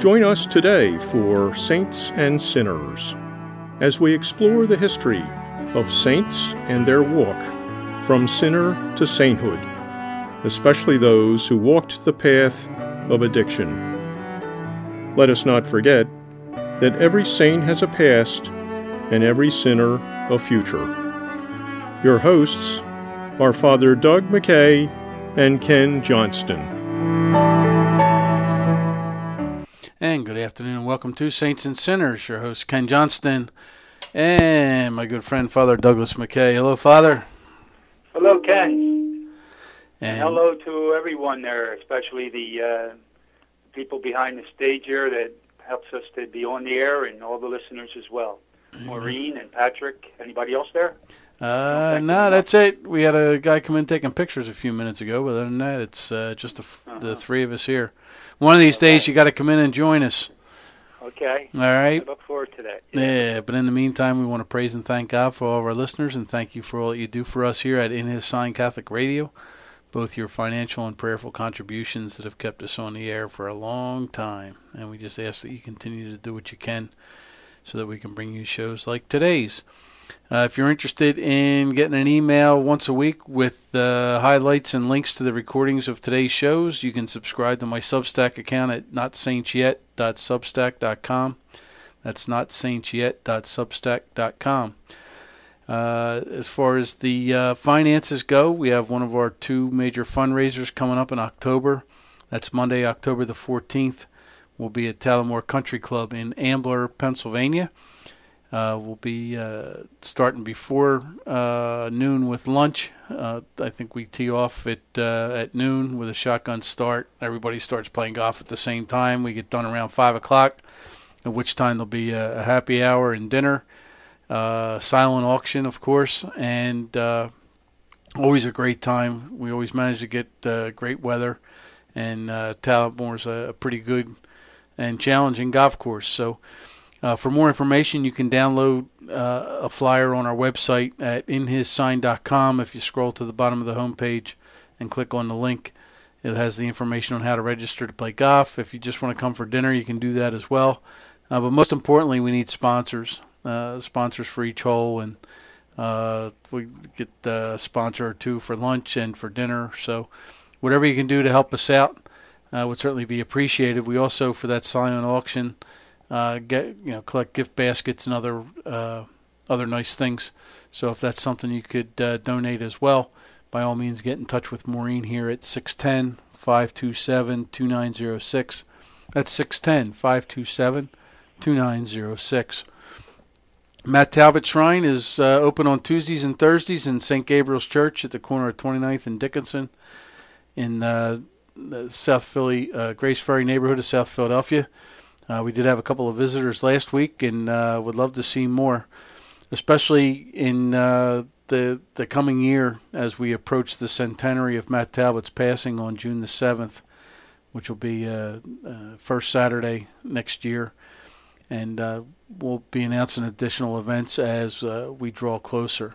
Join us today for Saints and Sinners as we explore the history of saints and their walk from sinner to sainthood, especially those who walked the path of addiction. Let us not forget that every saint has a past and every sinner a future. Your hosts are Father Doug McKay and Ken Johnston. And good afternoon and welcome to Saints and Sinners. Your host Ken Johnston and my good friend Father Douglas McKay. Hello, Father. Hello, Ken. And hello to everyone there, especially the people behind the stage here that helps us to be on the air, and all the listeners as well. Maureen and Patrick. Anybody else there? No, that's it. We had a guy come in taking pictures a few minutes ago, but other than that, it's just the three of us here. One of these days, you got to come in and join us. Okay. All right. I look forward to that. Yeah, but in the meantime, we want to praise and thank God for all of our listeners, and thank you for all that you do for us here at In His Sign Catholic Radio, both your financial and prayerful contributions that have kept us on the air for a long time. And we just ask that you continue to do what you can so that we can bring you shows like today's. If you're interested in getting an email once a week with highlights and links to the recordings of today's shows, you can subscribe to my Substack account at notsaintsyet.substack.com. That's notsaintsyet.substack.com. As far as the finances go, we have one of our two major fundraisers coming up in October. That's Monday, October the 14th. We'll be at Talamore Country Club in Ambler, Pennsylvania. We'll be starting before noon with lunch. I think we tee off at noon with a shotgun start. Everybody starts playing golf at the same time. We get done around 5 o'clock, at which time there'll be a happy hour and dinner. Silent auction, of course, and always a great time. We always manage to get great weather, and Talamore's a pretty good and challenging golf course. So for more information, you can download a flyer on our website at inhissign.com. If you scroll to the bottom of the homepage and click on the link, it has the information on how to register to play golf. If you just want to come for dinner, you can do that as well. But most importantly, we need sponsors. Sponsors for each hole, and we get a sponsor or two for lunch and for dinner. So whatever you can do to help us out would certainly be appreciated. We also, for that silent auction, collect gift baskets and other nice things. So if that's something you could donate as well, by all means get in touch with Maureen here at 610-527-2906. That's 610-527-2906. Matt Talbot Shrine is open on Tuesdays and Thursdays in St. Gabriel's Church at the corner of 29th and Dickinson in the South Philly, Grace Ferry neighborhood of South Philadelphia. We did have a couple of visitors last week and would love to see more, especially in the coming year as we approach the centenary of Matt Talbot's passing on June the 7th, which will be first Saturday next year. And we'll be announcing additional events as we draw closer.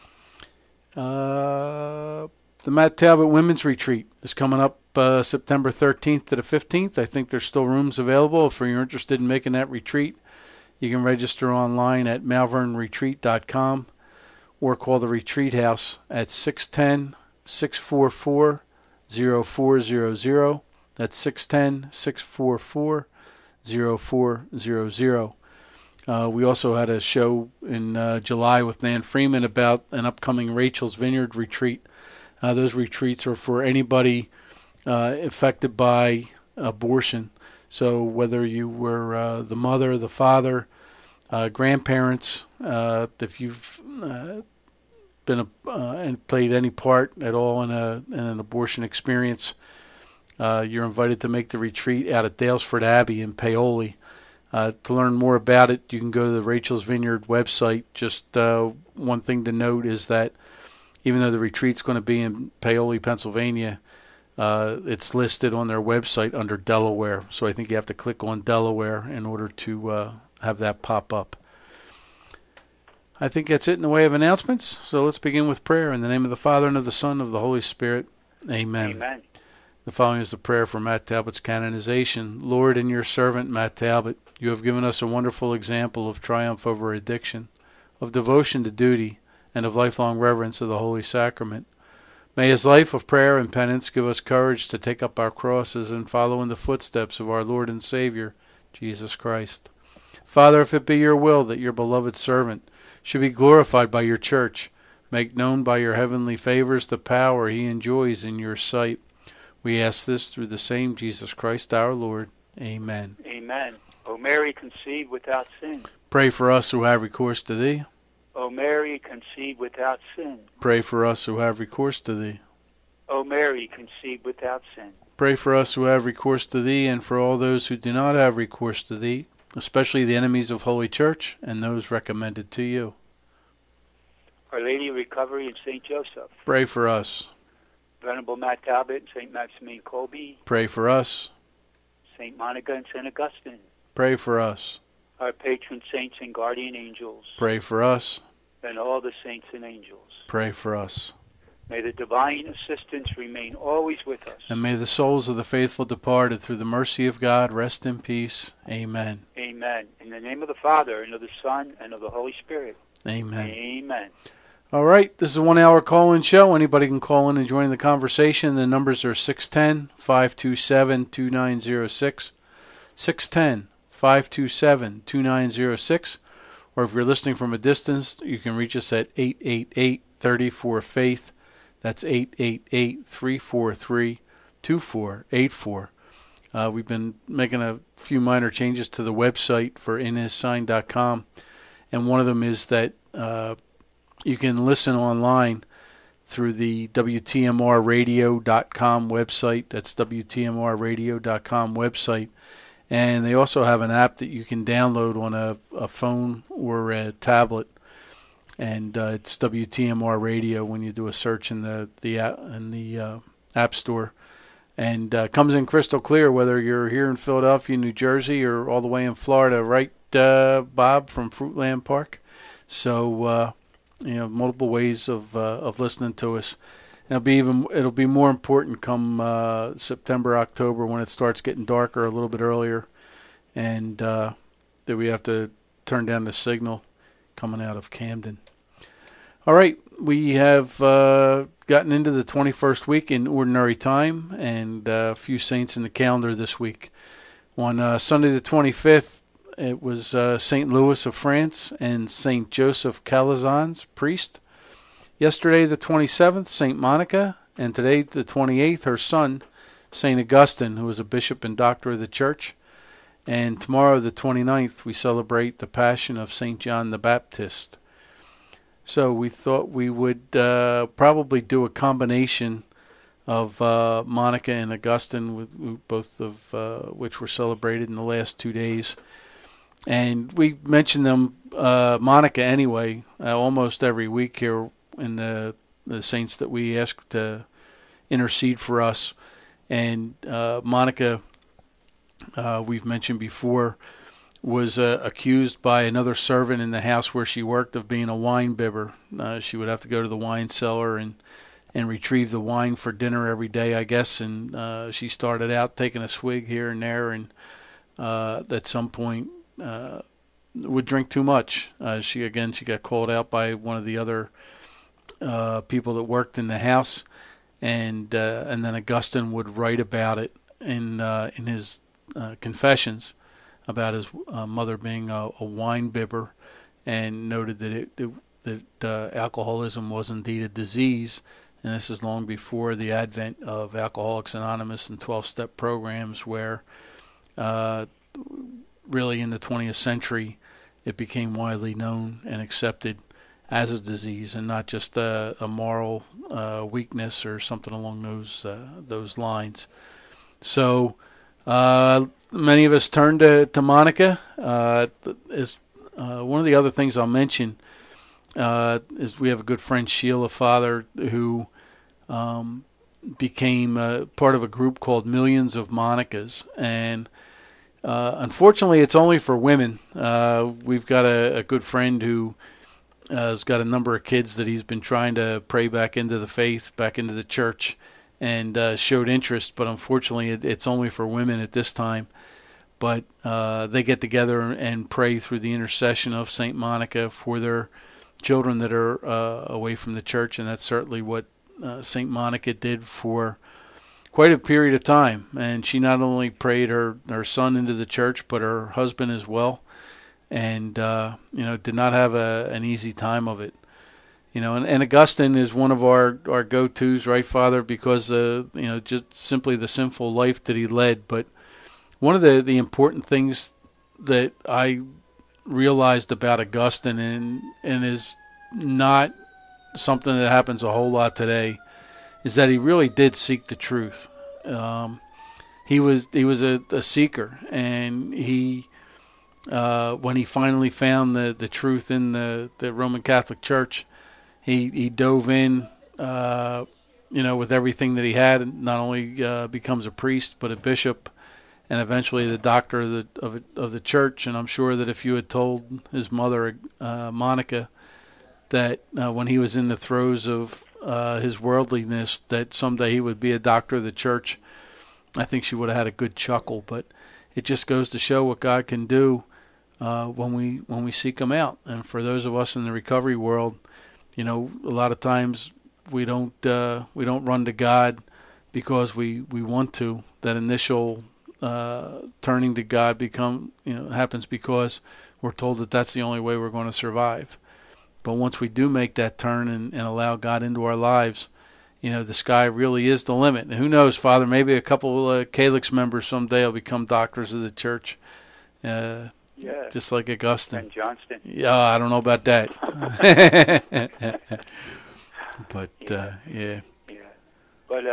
The Matt Talbot Women's Retreat is coming up September 13th to the 15th. I think there's still rooms available. If you're interested in making that retreat, you can register online at malvernretreat.com or call the Retreat House at 610-644-0400. That's 610-644-0400. We also had a show in July with Nan Freeman about an upcoming Rachel's Vineyard retreat. Those retreats are for anybody affected by abortion. So whether you were the mother, the father, grandparents, if you've been and played any part at all in an abortion experience, you're invited to make the retreat out at Dalesford Abbey in Paoli. To learn more about it, you can go to the Rachel's Vineyard website. Just one thing to note is that even though the retreat's going to be in Paoli, Pennsylvania, it's listed on their website under Delaware. So I think you have to click on Delaware in order to have that pop up. I think that's it in the way of announcements. So let's begin with prayer. In the name of the Father, and of the Son, and of the Holy Spirit. Amen. Amen. The following is the prayer for Matt Talbot's canonization. Lord, in your servant Matt Talbot, you have given us a wonderful example of triumph over addiction, of devotion to duty, and of lifelong reverence of the Holy Sacrament. May his life of prayer and penance give us courage to take up our crosses and follow in the footsteps of our Lord and Savior, Jesus Christ. Father, if it be your will that your beloved servant should be glorified by your church, make known by your heavenly favors the power he enjoys in your sight. We ask this through the same Jesus Christ our Lord. Amen. Amen. O Mary, conceived without sin. Pray for us who have recourse to thee. O Mary, conceived without sin. Pray for us who have recourse to thee. O Mary, conceived without sin. Pray for us who have recourse to thee, and for all those who do not have recourse to thee, especially the enemies of Holy Church and those recommended to you. Our Lady of Recovery and St. Joseph. Pray for us. Venerable Matt Talbot and St. Maximilian Kolbe. Pray for us. St. Monica and St. Augustine. Pray for us. Our patron saints and guardian angels. Pray for us. And all the saints and angels. Pray for us. May the divine assistance remain always with us. And may the souls of the faithful departed through the mercy of God rest in peace. Amen. Amen. In the name of the Father, and of the Son, and of the Holy Spirit. Amen. Amen. All right, this is a 1 hour call-in show. Anybody can call in and join the conversation. The numbers are 610-527-2906, 610-527-2906, or if you're listening from a distance, you can reach us at 888-34-FAITH. That's 888-343-2484. We've been making a few minor changes to the website for inhissign.com, and one of them is that you can listen online through the WTMRradio.com website. That's WTMRradio.com website. And they also have an app that you can download on a phone or a tablet. And it's WTMR Radio when you do a search in the App Store. And comes in crystal clear whether you're here in Philadelphia, New Jersey, or all the way in Florida. Right, Bob, from Fruitland Park? So... multiple ways of listening to us. And it'll be more important come September, October, when it starts getting darker a little bit earlier, and that we have to turn down the signal coming out of Camden. All right, we have gotten into the 21st week in Ordinary Time, and a few saints in the calendar this week. On Sunday the 25th, it was St. Louis of France and St. Joseph Calazans, priest. Yesterday, the 27th, St. Monica, and today, the 28th, her son, St. Augustine, who was a bishop and doctor of the church. And tomorrow, the 29th, we celebrate the Passion of St. John the Baptist. So we thought we would probably do a combination of Monica and Augustine, with both of which were celebrated in the last 2 days. And we mention them, Monica anyway, almost every week here in the saints that we ask to intercede for us. And Monica, we've mentioned before, was accused by another servant in the house where she worked of being a wine bibber. She would have to go to the wine cellar and retrieve the wine for dinner every day, I guess. And she started out taking a swig here and there, and at some point, would drink too much. She got called out by one of the other people that worked in the house, and then Augustine would write about it in his confessions about his mother being a wine bibber, and noted that alcoholism was indeed a disease. And this is long before the advent of Alcoholics Anonymous and 12-step programs, where really in the 20th century, it became widely known and accepted as a disease, and not just a moral weakness or something along those lines. So many of us turn to Monica. Is one of the other things I'll mention is we have a good friend, Sheila Father, who became part of a group called Millions of Monicas, and unfortunately, it's only for women. We've got a good friend who has got a number of kids that he's been trying to pray back into the faith, back into the church, and showed interest, but unfortunately it's only for women at this time. But they get together and pray through the intercession of St. Monica for their children that are away from the church, and that's certainly what St. Monica did for quite a period of time. And she not only prayed her son into the church, but her husband as well, and did not have an easy time of it. And Augustine is one of our go-tos, right, Father? Because just simply the sinful life that he led. But one of the important things that I realized about Augustine, and is not something that happens a whole lot today, is that he really did seek the truth. He was a seeker, and he when he finally found the truth in the Roman Catholic Church, he dove in, with everything that he had, and not only becomes a priest but a bishop, and eventually the doctor of the church. And I'm sure that if you had told his mother, Monica, that when he was in the throes of his worldliness, that someday he would be a doctor of the church, I think she would have had a good chuckle. But it just goes to show what God can do when we seek Him out. And for those of us in the recovery world, a lot of times we don't run to God because we want to. That initial turning to God happens because we're told that that's the only way we're going to survive. But once we do make that turn and allow God into our lives, the sky really is the limit. And who knows, Father, maybe a couple Calyx members someday will become doctors of the church. Just like Augustine. And Johnston. Yeah, I don't know about that. But, yeah. But,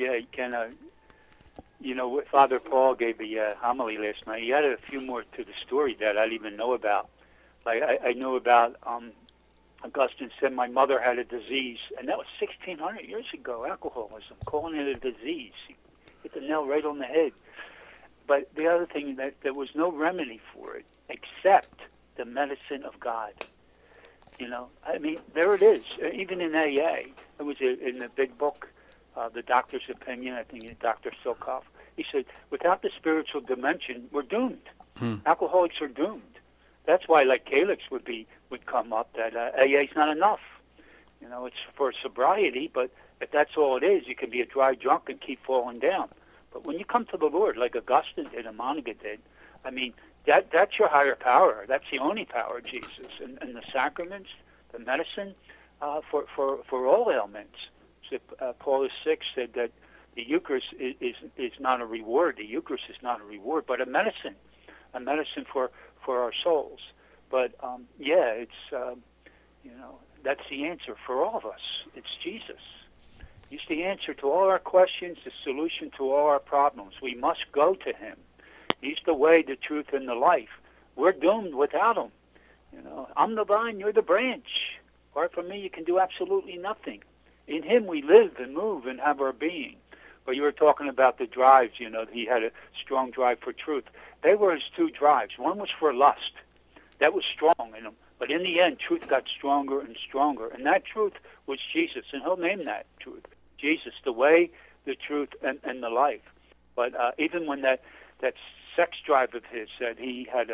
Father Paul gave a homily last night. He had a few more to the story that I didn't even know about. Like, I know about Augustine said my mother had a disease, and that was 1,600 years ago, alcoholism, calling it a disease. He hit the nail right on the head. But the other thing, that there was no remedy for it except the medicine of God. There it is. Even in AA, it was in the big book, The Doctor's Opinion, I think Dr. Silkoff, he said, without the spiritual dimension, we're doomed. Alcoholics are doomed. That's why, like Calyx would come up, that AA is not enough. It's for sobriety, but if that's all it is, you can be a dry drunk and keep falling down. But when you come to the Lord, like Augustine did and Monica did, that's your higher power. That's the only power, Jesus. And the sacraments, the medicine, for all ailments. So, Paul VI said that the Eucharist is not a reward. The Eucharist is not a reward, but a medicine for our souls. But it's that's the answer for all of us. It's Jesus. He's the answer to all our questions, the solution to all our problems. We must go to Him. He's the way, the truth, and the life. We're doomed without Him. I'm the vine, you're the branch. Apart from me, you can do absolutely nothing. In Him we live and move and have our being. But you were talking about the drives, he had a strong drive for truth. They were his two drives. One was for lust. That was strong in him. But in the end, truth got stronger and stronger. And that truth was Jesus. And he'll name that truth. Jesus, the way, the truth, and the life. But even when that sex drive of his said he had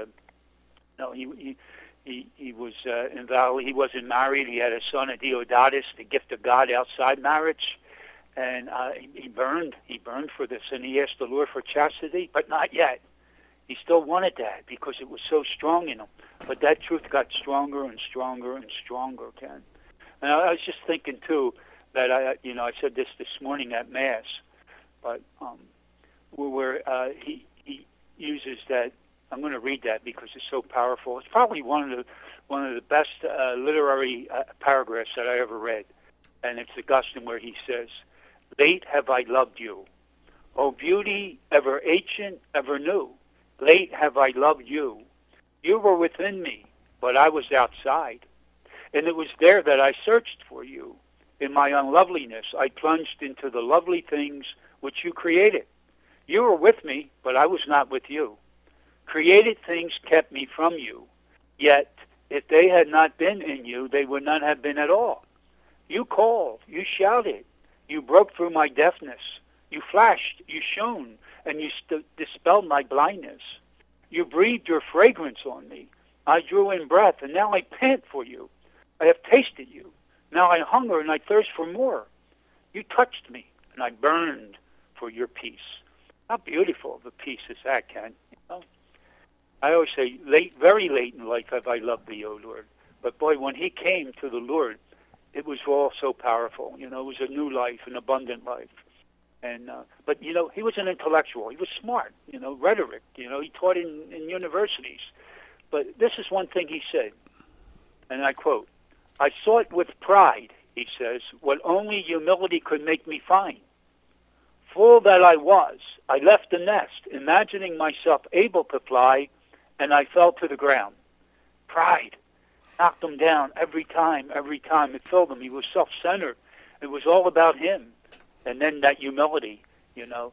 he was invalid. He wasn't married. He had a son, a Deodatus, the gift of God outside marriage. And he burned for this. And he asked the Lord for chastity, but not yet. He still wanted that because it was so strong in him. But that truth got stronger and stronger and stronger, Ken. And I was just thinking, too, that I said this morning at Mass, but where he uses that. I'm going to read that because it's so powerful. It's probably one of the best literary paragraphs that I ever read, and it's Augustine where he says, "Late have I loved you, O beauty ever ancient, ever new. Late have I loved you. You were within me, but I was outside, and it was there that I searched for you. In my unloveliness, I plunged into the lovely things which you created. You were with me, but I was not with you. Created things kept me from you, yet if they had not been in you, they would not have been at all. You called, you shouted, You broke through my deafness. You flashed, you shone, and you dispelled my blindness. You breathed your fragrance on me. I drew in breath, and now I pant for you. I have tasted you. Now I hunger and I thirst for more. You touched me, and I burned for your peace. How beautiful of a peace is that, Ken? You know? I always say, very late in life have I loved thee, O Lord. But boy, when he came to the Lord, it was all so powerful. You know, it was a new life, an abundant life. And but you know, he was an intellectual. He was smart. You know, rhetoric. You know, he taught in universities. But this is one thing he said, and I quote: "I sought with pride," he says, "what only humility could make me find. Full that I was, I left the nest, imagining myself able to fly, and I fell to the ground." Pride knocked him down every time. It filled him. He was self-centered. It was all about him. And then that humility, you know,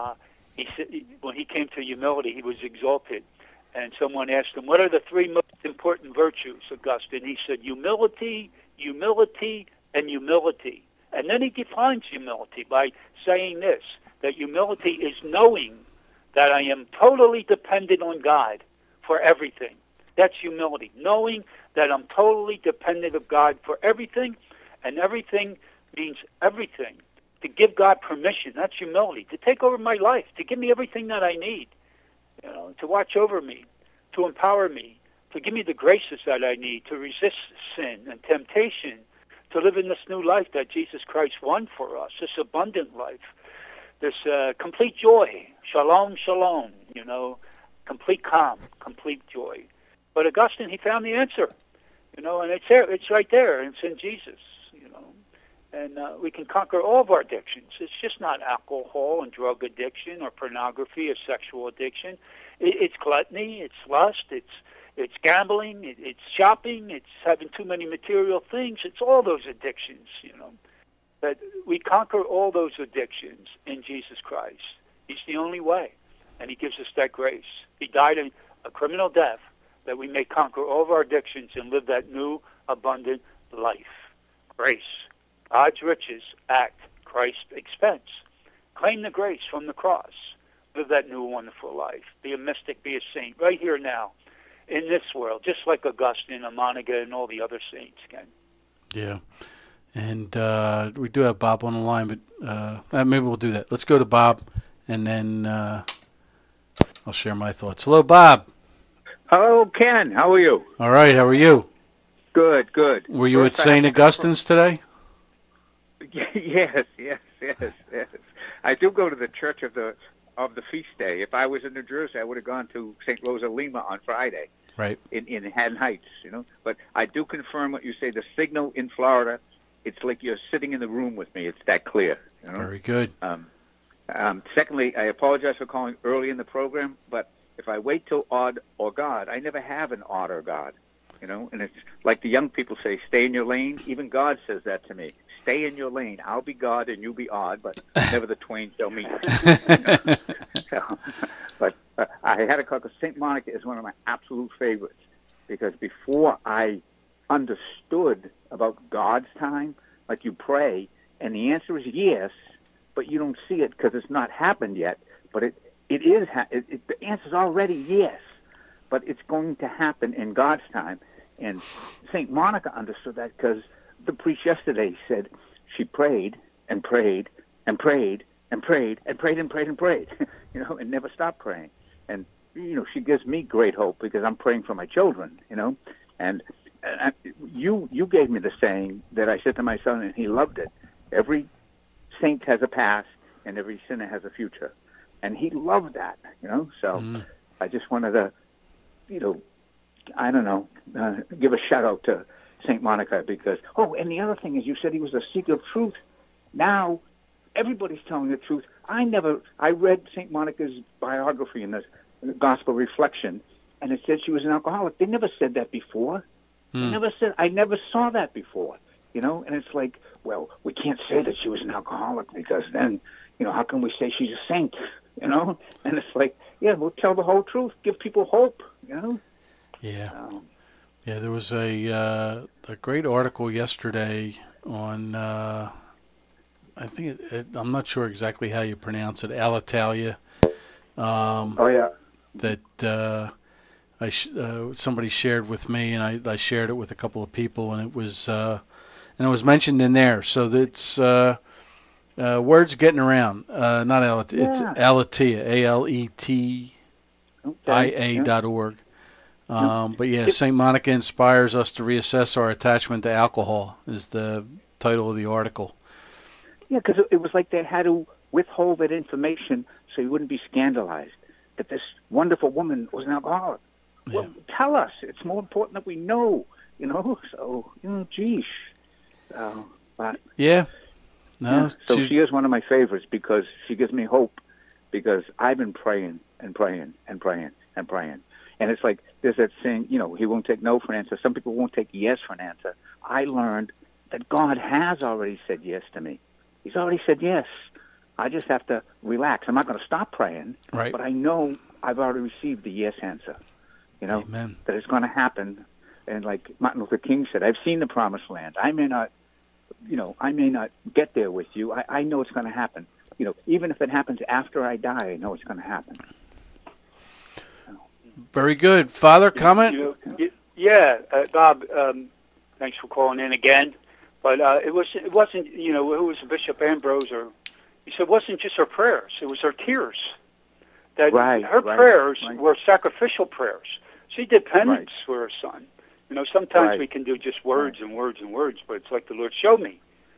he said, when he came to humility, he was exalted. And someone asked him, what are the three most important virtues, Augustine? He said, humility, humility, and humility. And then he defines humility by saying this, that humility is knowing that I am totally dependent on God for everything. That's humility, knowing that I'm totally dependent of God for everything, and everything means everything. To give God permission, that's humility. To take over my life, to give me everything that I need, you know, to watch over me, to empower me, to give me the graces that I need, to resist sin and temptation, to live in this new life that Jesus Christ won for us, this abundant life, this complete joy, shalom, shalom, you know, complete calm, complete joy. But Augustine, he found the answer, you know, and it's there, it's right there, and it's in Jesus, you know. And we can conquer all of our addictions. It's just not alcohol and drug addiction or pornography or sexual addiction. It's gluttony, it's lust, it's gambling, it's shopping, it's having too many material things. It's all those addictions, you know. But we conquer all those addictions in Jesus Christ. He's the only way, and he gives us that grace. He died a criminal death that we may conquer all of our addictions and live that new, abundant life. Grace. God's riches at Christ's expense. Claim the grace from the cross. Live that new, wonderful life. Be a mystic, be a saint, right here now, in this world, just like Augustine and Monica and all the other saints, Ken. Yeah. And we do have Bob on the line, but maybe we'll do that. Let's go to Bob, and then I'll share my thoughts. Hello, Bob. Hello, Ken. How are you? All right. How are you? Good, good. Were you at St. Augustine's today? Yes. I do go to the church of the feast day. If I was in New Jersey, I would have gone to St. Rosa Lima on Friday. Right. In Haddon Heights, you know. But I do confirm what you say. The signal in Florida, it's like you're sitting in the room with me. It's that clear. You know? Very good. Secondly, I apologize for calling early in the program, but if I wait till odd or God, I never have an odd or God. You know, and it's like the young people say, stay in your lane. Even God says that to me. Stay in your lane. I'll be God and you be odd, but never the twain shall meet. But I had to call because St. Monica is one of my absolute favorites because before I understood about God's time, like you pray, and the answer is yes, but you don't see it because it's not happened yet. But it is. The answer's already yes, but it's going to happen in God's time. And St. Monica understood that because the priest yesterday said she prayed and prayed and prayed and prayed and prayed and prayed and prayed, you know, and never stopped praying. And, you know, she gives me great hope because I'm praying for my children, you know. And you gave me the saying that I said to my son, and he loved it. Every saint has a past and every sinner has a future. And he loved that, you know. So I just wanted to, you know, I don't know, give a shout-out to St. Monica because, and the other thing is you said he was a seeker of truth. Now everybody's telling the truth. I read St. Monica's biography in the Gospel Reflection, and it said she was an alcoholic. They never said that before. I never saw that before, you know, and it's like, well, we can't say that she was an alcoholic because then, you know, how can we say she's a saint, you know? And it's like, yeah, we'll tell the whole truth, give people hope, you know? Yeah. Yeah, there was a great article yesterday on I think I'm not sure exactly how you pronounce it. Alitalia. Oh yeah. That somebody shared with me, and I shared it with a couple of people, and it was mentioned in there. So that's words getting around. Not Alatia. It's Alatia. ALETIA.org. But yeah, St. Monica inspires us to reassess our attachment to alcohol is the title of the article. Yeah, because it was like they had to withhold that information so you wouldn't be scandalized that this wonderful woman was an alcoholic. Yeah. Well, tell us. It's more important that we know, So, geez. But yeah. No. Yeah. So she is one of my favorites because she gives me hope because I've been praying and praying and praying and praying. And it's like there's that saying, he won't take no for an answer. Some people won't take yes for an answer. I learned that God has already said yes to me. He's already said yes. I just have to relax. I'm not going to stop praying, right. But I know I've already received the yes answer, Amen. That it's going to happen. And like Martin Luther King said, I've seen the promised land. I may not get there with you. I know it's going to happen. Even if it happens after I die, I know it's going to happen. Very good. Father, comment? Bob, thanks for calling in again. But it wasn't, it was Bishop Ambrose, he said it wasn't just her prayers, it was her tears. That her prayers were sacrificial prayers. She did penance for her son. Sometimes we can do just words and words and words, but it's like the Lord, show me.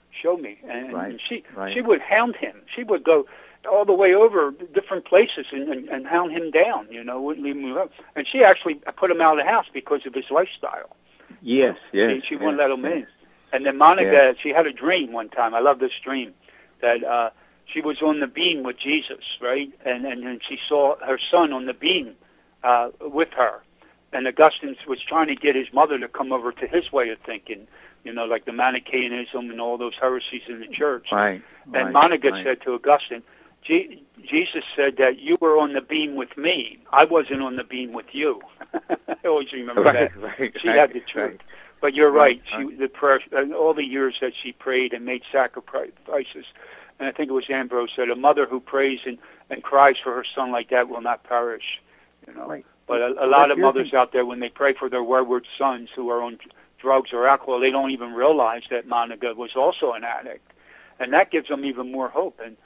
And she would hound him. She would go all the way over different places and hound him down, wouldn't leave him alone. And she actually put him out of the house because of his lifestyle. Yes. She wouldn't let him in. And then Monica, she had a dream one time. I love this dream, that she was on the beam with Jesus, right? And she saw her son on the beam with her. And Augustine was trying to get his mother to come over to his way of thinking, like the Manichaeanism and all those heresies in the church. And Monica said to Augustine, Jesus said that you were on the beam with me. I wasn't on the beam with you. I always remember that. She had the truth. But you're right. The prayer, all the years that she prayed and made sacrifices, and I think it was Ambrose said, a mother who prays and cries for her son like that will not perish. But a lot of mothers out there, when they pray for their wayward sons who are on drugs or alcohol, they don't even realize that Monica was also an addict, and that gives them even more hope. And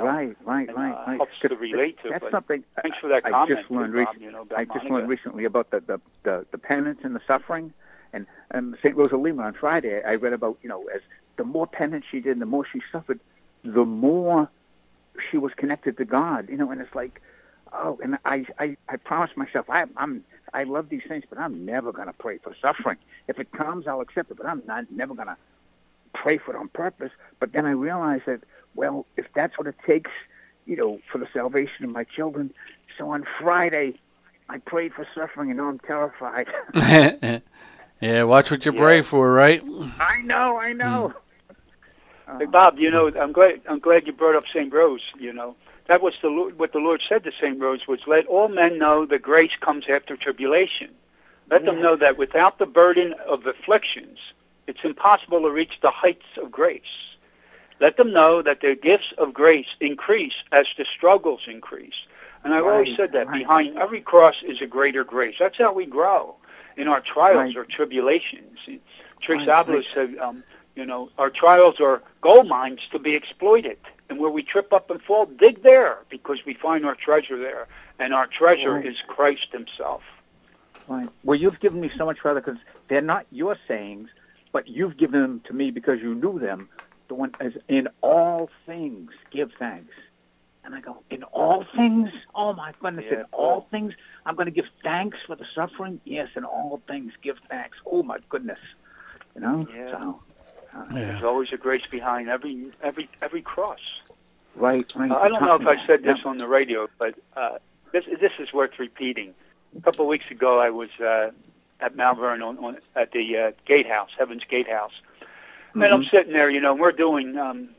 helps to relate to. That's something. Thanks for that comment. I just learned recently about the penance and the suffering. And St. Rosa Lima on Friday, I read about, as the more penance she did, the more she suffered, the more she was connected to God, and it's like, and I promised myself, I love these things, but I'm never going to pray for suffering. If it comes, I'll accept it, but I'm never going to pray for it on purpose. But then I realized that, well, if that's what it takes, for the salvation of my children, so on Friday, I prayed for suffering, and now I'm terrified. Yeah, watch what you pray for, right? I know. Hey, Bob, I'm glad you brought up St. Rose. That was what the Lord said to St. Rose was, let all men know that grace comes after tribulation. Let them know that without the burden of afflictions, it's impossible to reach the heights of grace. Let them know that the gifts of grace increase as the struggles increase. And I've always said that behind every cross is a greater grace. That's how we grow in our trials or tribulations. Trix Abloh said, our trials are gold mines to be exploited. And where we trip up and fall, dig there, because we find our treasure there. And our treasure is Christ himself. Right. Well, you've given me so much, Father, because they're not your sayings, but you've given them to me because you knew them. The one is, in all things, give thanks. And I go, in all things? Oh, my goodness, in all things? I'm going to give thanks for the suffering? Yes, in all things, give thanks. Oh, my goodness. Yeah. So, there's always a grace behind every cross. Right. I don't know if I said this on the radio, but this is worth repeating. A couple of weeks ago, I was at Mount Vernon at the Gatehouse, Heaven's Gatehouse. And I'm sitting there, we're doing,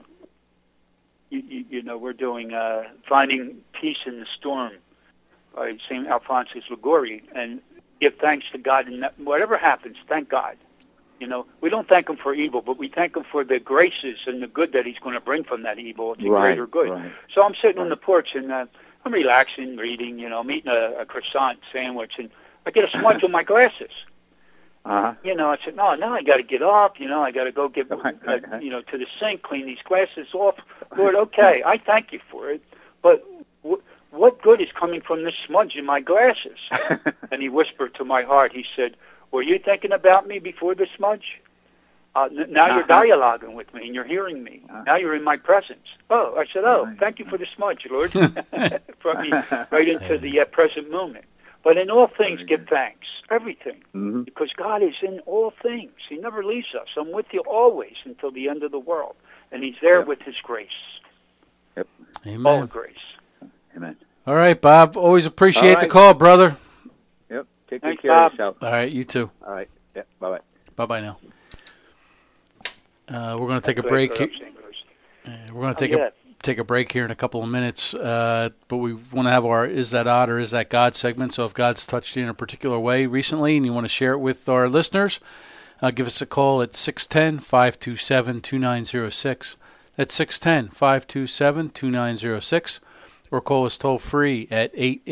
we're doing Finding Peace in the Storm by St. Alphonsus Liguori, and give thanks to God. And whatever happens, thank God. You know, we don't thank him for evil, but we thank him for the graces and the good that he's going to bring from that evil. It's a greater good. Right. So I'm sitting on the porch, and I'm relaxing, reading, you know, I'm eating a croissant sandwich, and I get a smudge on my glasses. You know, I said, no, now I got to get up. You know, I got to go get, you know, to the sink, clean these glasses off. Lord, okay, I thank you for it, but what good is coming from this smudge in my glasses? And he whispered to my heart, he said, were you thinking about me before the smudge? Now you're dialoguing with me and you're hearing me. Now you're in my presence. Oh, I said, thank you for the smudge, Lord. Brought me right into the present moment. But in all things, give thanks. Everything. Because God is in all things. He never leaves us. I'm with you always until the end of the world. And he's there with his grace. Amen. All grace. Amen. All right, Bob. Always appreciate the call, brother. Yep. Take Thanks, care Bob. of yourself. All right, you too. All right. Yeah. Bye-bye. Bye-bye now. We're going to take a break. We're going to take a break here in a couple of minutes, but we want to have our Is That Odd or Is That God segment. So if God's touched you in a particular way recently and you want to share it with our listeners, give us a call at 610-527-2906. That's 610-527-2906. Or call us toll free at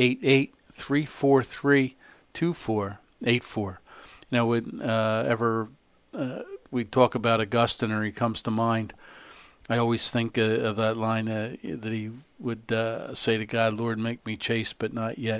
888-343-2484. You know, when we talk about Augustine or he comes to mind, I always think of that line that he would say to God, Lord, make me chaste, but not yet.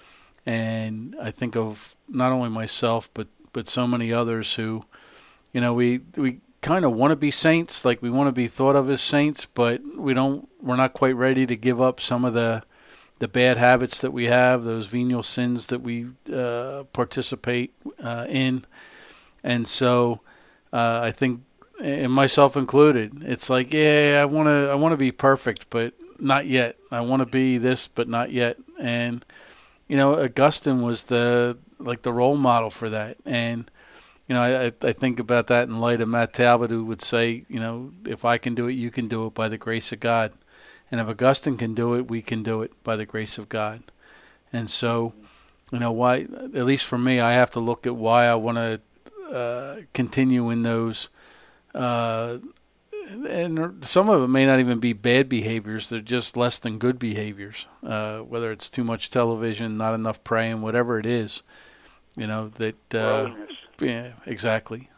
And I think of not only myself, but so many others who, you know, we kind of want to be saints, like we want to be thought of as saints, but we're not quite ready to give up some of the bad habits that we have, those venial sins that we participate in. And so I think, and myself included, it's like, I want to be perfect, but not yet. I want to be this, but not yet. And you know, Augustine was the role model for that. And you know, I think about that in light of Matt Talbot, who would say, you know, if I can do it, you can do it by the grace of God. And if Augustine can do it, we can do it by the grace of God. And so, you know, why, at least for me, I have to look at why I want to continue in those. And some of it may not even be bad behaviors. They're just less than good behaviors, whether it's too much television, not enough praying, whatever it is, you know, that, yeah, exactly.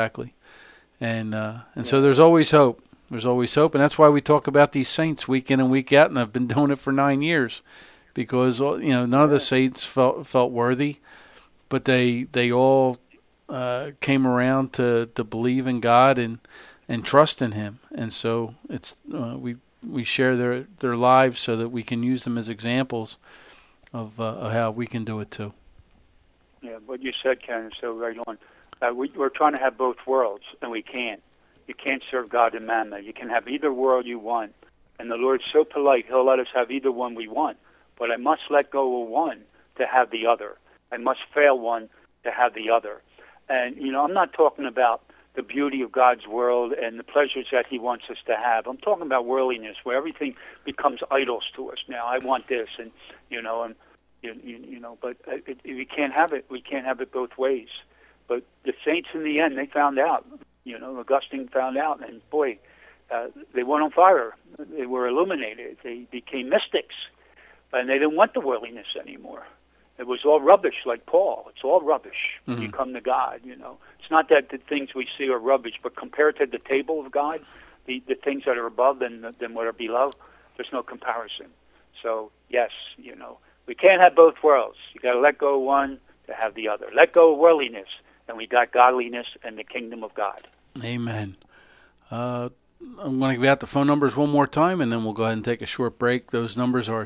And so there's always hope. There's always hope. And that's why we talk about these saints week in and week out. And I've been doing it for 9 years because, you know, none of the saints felt worthy, but they all came around to believe in God and trust in Him. And so it's we share their lives so that we can use them as examples of how we can do it too. Yeah, what you said, Ken, is so right on. We're trying to have both worlds, and we can't. You can't serve God and mammon. You can have either world you want. And the Lord's so polite, He'll let us have either one we want. But I must let go of one to have the other. I must fail one to have the other. And, you know, I'm not talking about the beauty of God's world and the pleasures that He wants us to have. I'm talking about worldliness, where everything becomes idols to us. Now, I want this, and, you know, and you know, but we can't have it. We can't have it both ways. But the saints, in the end, they found out. You know, Augustine found out, and boy, they went on fire. They were illuminated. They became mystics, and they didn't want the worldliness anymore. It was all rubbish, like Paul. It's all rubbish when you come to God. You know, it's not that the things we see are rubbish, but compared to the table of God, the things that are above than what are below, there's no comparison. So yes, you know. We can't have both worlds. You got to let go of one to have the other. Let go of worldliness, and we got godliness and the kingdom of God. Amen. I'm going to give out the phone numbers one more time, and then we'll go ahead and take a short break. Those numbers are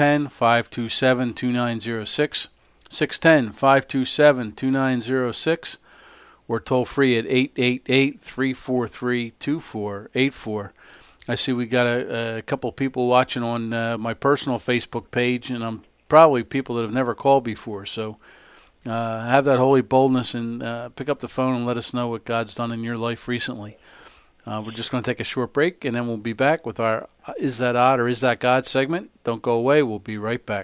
610-527-2906, 610-527-2906, or toll free at 888-343-2484. I see we got a couple people watching on my personal Facebook page, and I'm probably people that have never called before. So have that holy boldness and pick up the phone and let us know what God's done in your life recently. We're just going to take a short break, and then we'll be back with our Is That Odd or Is That God segment. Don't go away. We'll be right back.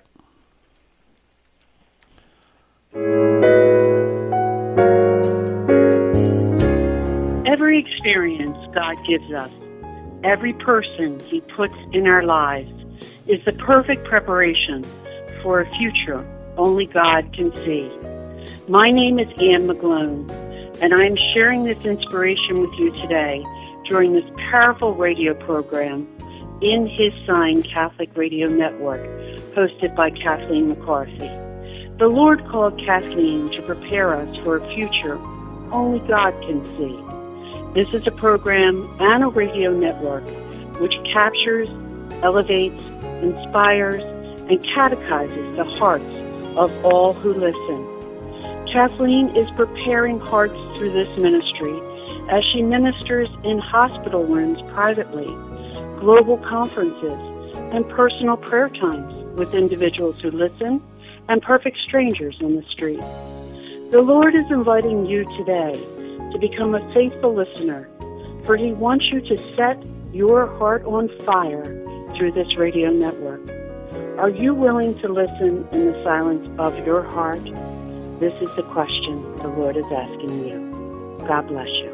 experience God gives us, every person He puts in our lives, is the perfect preparation for a future only God can see. My name is Ann McGlone, and I am sharing this inspiration with you today during this powerful radio program in His Sign Catholic Radio Network, hosted by Kathleen McCarthy. The Lord called Kathleen to prepare us for a future only God can see. This is a program and a radio network which captures, elevates, inspires, and catechizes the hearts of all who listen. Kathleen is preparing hearts through this ministry as she ministers in hospital rooms privately, global conferences, and personal prayer times with individuals who listen and perfect strangers on the street. The Lord is inviting you today to become a faithful listener, for He wants you to set your heart on fire through this radio network. Are you willing to listen in the silence of your heart? This is the question the Lord is asking you. God bless you.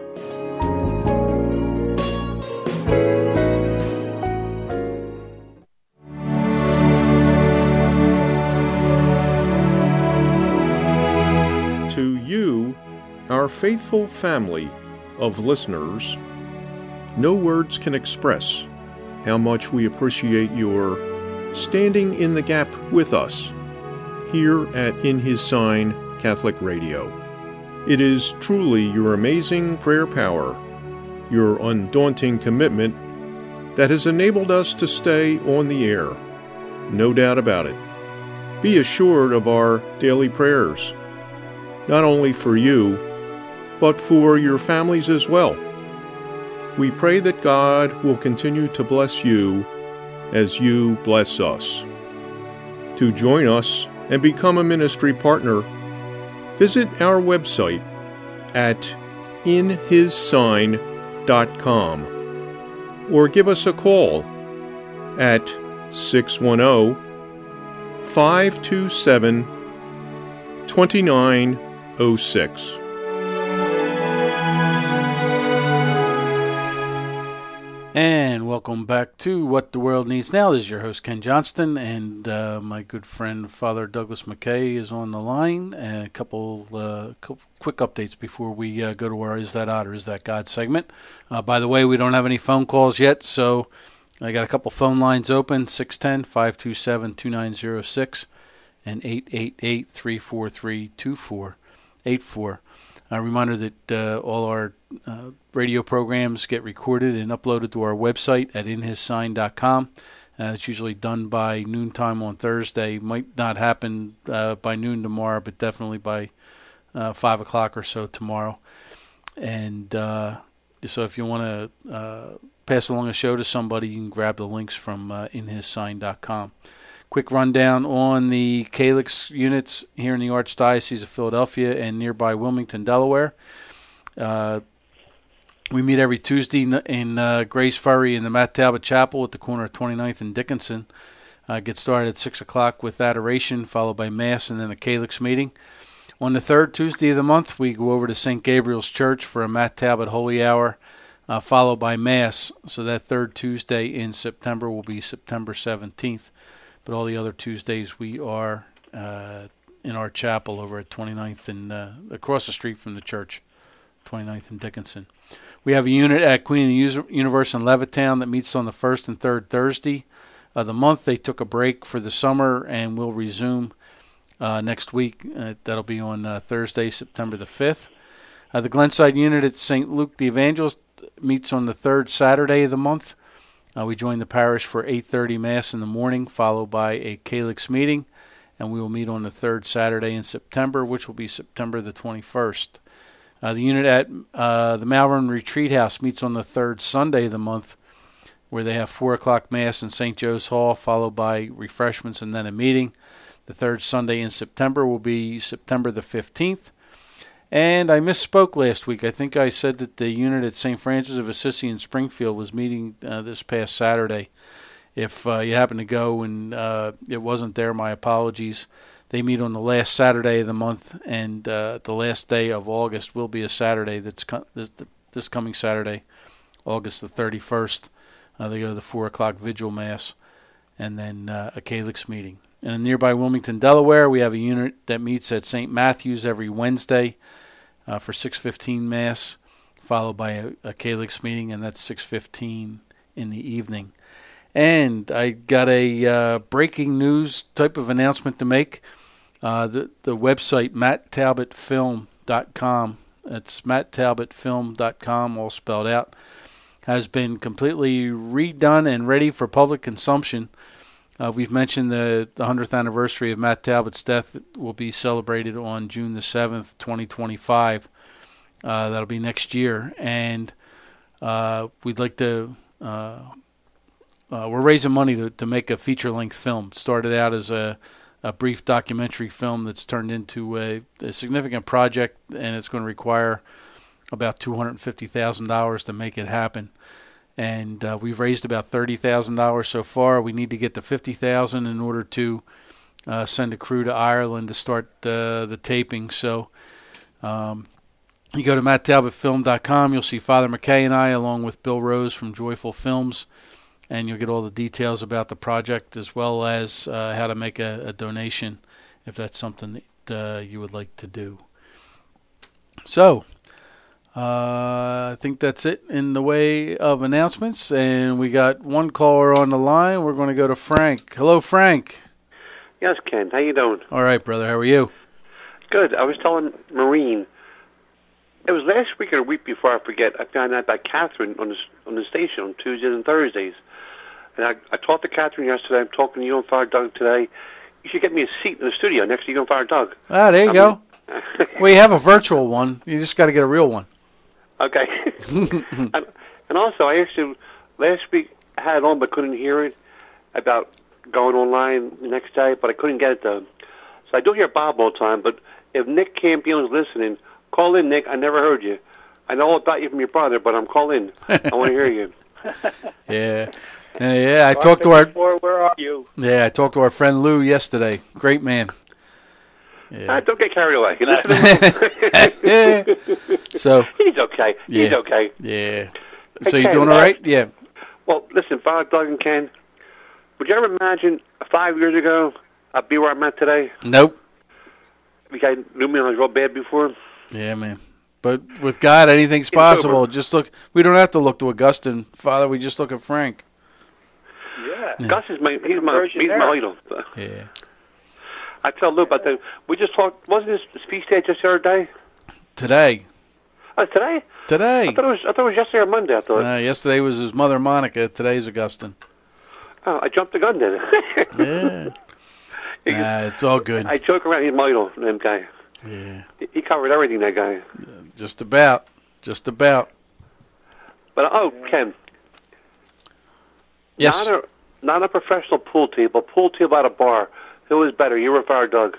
To you, our faithful family of listeners, no words can express how much we appreciate your standing in the gap with us here at In His Sign Catholic Radio. It is truly your amazing prayer power, your undaunting commitment, that has enabled us to stay on the air. No doubt about it. Be assured of our daily prayers, not only for you, but for your families as well. We pray that God will continue to bless you as you bless us. To join us and become a ministry partner, visit our website at inhissign.com or give us a call at 610-527-2906. And welcome back to What the World Needs Now. This is your host, Ken Johnston, and my good friend, Father Douglas McKay, is on the line. And a couple quick updates before we go to our Is That Odd or Is That God segment. By the way, we don't have any phone calls yet, so I got a couple phone lines open, 610-527-2906 and 888-343-2484. A reminder that all our radio programs get recorded and uploaded to our website at inhissign.com. It's usually done by noontime on Thursday. Might not happen by noon tomorrow, but definitely by 5 o'clock or so tomorrow. And so if you want to pass along a show to somebody, you can grab the links from inhissign.com. Quick rundown on the Calyx units here in the Archdiocese of Philadelphia and nearby Wilmington, Delaware. We meet every Tuesday in Grace Ferry in the Matt Talbot Chapel at the corner of 29th and Dickinson. Get started at 6 o'clock with adoration, followed by Mass and then a Calyx meeting. On the third Tuesday of the month, we go over to St. Gabriel's Church for a Matt Talbot Holy Hour, followed by Mass. So that third Tuesday in September will be September 17th. But all the other Tuesdays we are in our chapel over at 29th and across the street from the church, 29th and Dickinson. We have a unit at Queen of the Universe in Levittown that meets on the first and third Thursday of the month. They took a break for the summer and will resume next week. That'll be on Thursday, September the 5th. The Glenside unit at St. Luke the Evangelist meets on the third Saturday of the month. We join the parish for 8:30 Mass in the morning, followed by a Calyx meeting, and we will meet on the third Saturday in September, which will be September the 21st. The unit at the Malvern Retreat House meets on the third Sunday of the month, where they have 4 o'clock Mass in St. Joe's Hall, followed by refreshments and then a meeting. The third Sunday in September will be September the 15th. And I misspoke last week. I think I said that the unit at St. Francis of Assisi in Springfield was meeting this past Saturday. If you happen to go and it wasn't there, my apologies. They meet on the last Saturday of the month, and the last day of August will be a Saturday that's this coming Saturday, August the 31st. They go to the 4 o'clock vigil mass, and then a calyx meeting. And in nearby Wilmington, Delaware, we have a unit that meets at St. Matthew's every Wednesday for 6:15 mass, followed by a calyx meeting, and that's 6:15 in the evening. And I got a breaking news type of announcement to make. The website, matttalbotfilm.com, that's matttalbotfilm.com, all spelled out, has been completely redone and ready for public consumption. We've mentioned the 100th anniversary of Matt Talbot's death will be celebrated on June the 7th, 2025. That'll be next year. And we'd like to... we're raising money to make a feature-length film. It started out as a brief documentary film that's turned into a significant project, and it's going to require about $250,000 to make it happen. And we've raised about $30,000 so far. We need to get to $50,000 in order to send a crew to Ireland to start the taping. So you go to matttalbotfilm.com. You'll see Father McKay and I, along with Bill Rose from Joyful Films, and you'll get all the details about the project as well as how to make a donation if that's something that you would like to do. So I think that's it in the way of announcements, and we got one caller on the line. We're going to go to Frank. Hello, Frank. Yes, Ken. How you doing? All right, brother. How are you? Good. I was telling Maureen, it was last week or a week before, I forget, I found out about Catherine on the station on Tuesdays and Thursdays. And I talked to Catherine yesterday. I'm talking to you and Father Doug today. You should get me a seat in the studio next to you and Father Doug. Ah, there you go. We have a virtual one. You just got to get a real one. Okay. and also, I actually, last week, I had it on but couldn't hear it about going online the next day, but I couldn't get it done. So I do hear Bob all the time, but if Nick Campione is listening, call in, Nick. I never heard you. I know all about you from your brother, but I'm calling. I want to hear you. Yeah. Yeah, I talked to our... Where are you? Yeah, I talked to our friend Lou yesterday. Great man. Yeah. Don't get carried away. So he's okay. Yeah. He's okay. Yeah. Hey, So you Ken, doing all right? Yeah. Well, listen, Father Doug and Ken, would you ever imagine 5 years ago I'd be where I'm at today? Nope. You guys knew me when I was real bad before. Yeah, man. But with God, anything's possible. Just look. We don't have to look to Augustine, Father. We just look at Frank. Yeah. Gus is my idol. Yeah. I tell Lou about that. We just talked. Wasn't this feast day just the other day? Today. Today? Today. I thought it was yesterday or Monday. I thought. Yesterday was his mother, Monica. Today's Augustine. Oh, I jumped the gun then. Yeah. It's all good. I joke around. He's my idol, that guy. Yeah. He covered everything, that guy. Just about. But Ken. Yes. Not a professional pool table at a bar. Who is better, you or Father Doug?